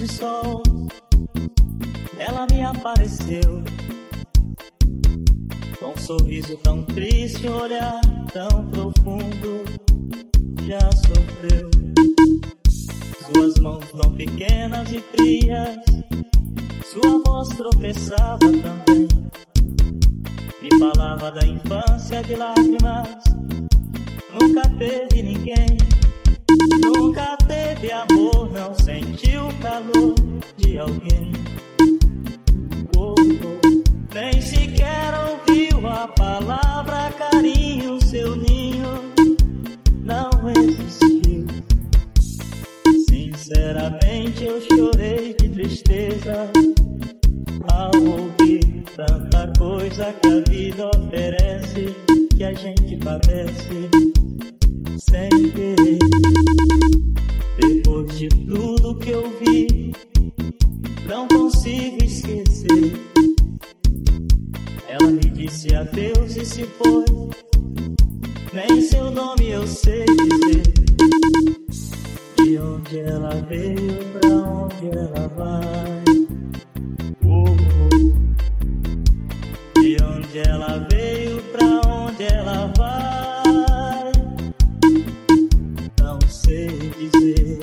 sol, ela me apareceu, com um sorriso tão triste, um olhar tão profundo. Já sofreu, suas mãos tão pequenas e frias, sua voz tropeçava também, me falava da infância de lágrimas. Nunca teve ninguém, nunca teve amor, não sentiu o calor de alguém. Oh, oh. Nem sequer ouviu a palavra carinho, seu ninho não existiu. Sinceramente eu chorei de tristeza ao ouvir tanta coisa que a vida oferece, que a gente padece sem querer. Depois de tudo que eu vi, não consigo esquecer. Ela me disse adeus e se foi, nem seu nome eu sei dizer. De onde ela veio, pra onde ela vai. Oh, oh. De onde ela veio, pra onde ela vai, não sei dizer.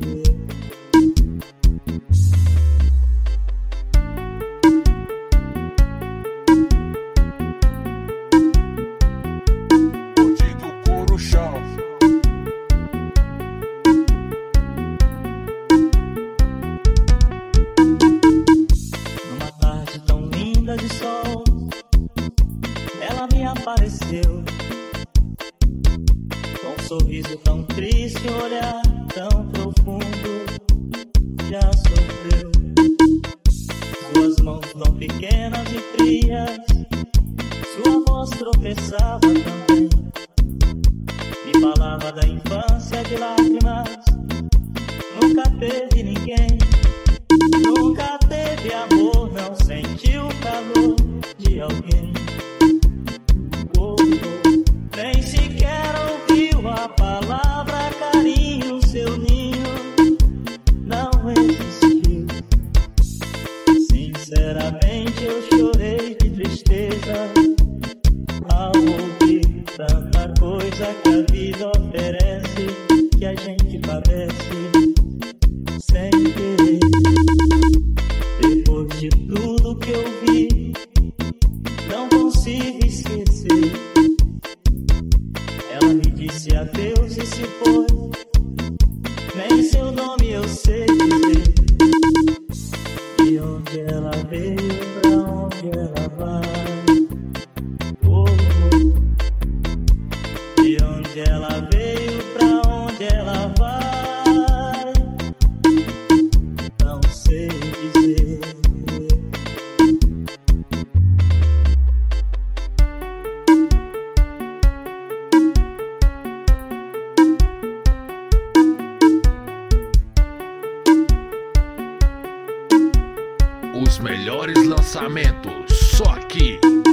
De sol, ela me apareceu, com um sorriso tão triste, um olhar tão profundo. Já sofreu, suas mãos tão pequenas e frias, sua voz tropeçava também, me falava da infância de lágrimas. Nunca teve ninguém, nunca teve amor, não sentiu o calor de alguém. Oh, oh. Nem sequer ouviu a palavra carinho, seu ninho não existiu. Sinceramente eu chorei de tristeza ao ouvir tanta coisa que a vida oferece, que a gente padece sem querer. Depois de tudo que eu vi, não consigo esquecer. Ela me disse adeus e se foi, nem seu nome eu sei dizer. De onde ela veio, pra onde ela vai. Oh, oh. De onde ela veio, pra onde ela vai, não sei dizer. Os melhores lançamentos, só aqui.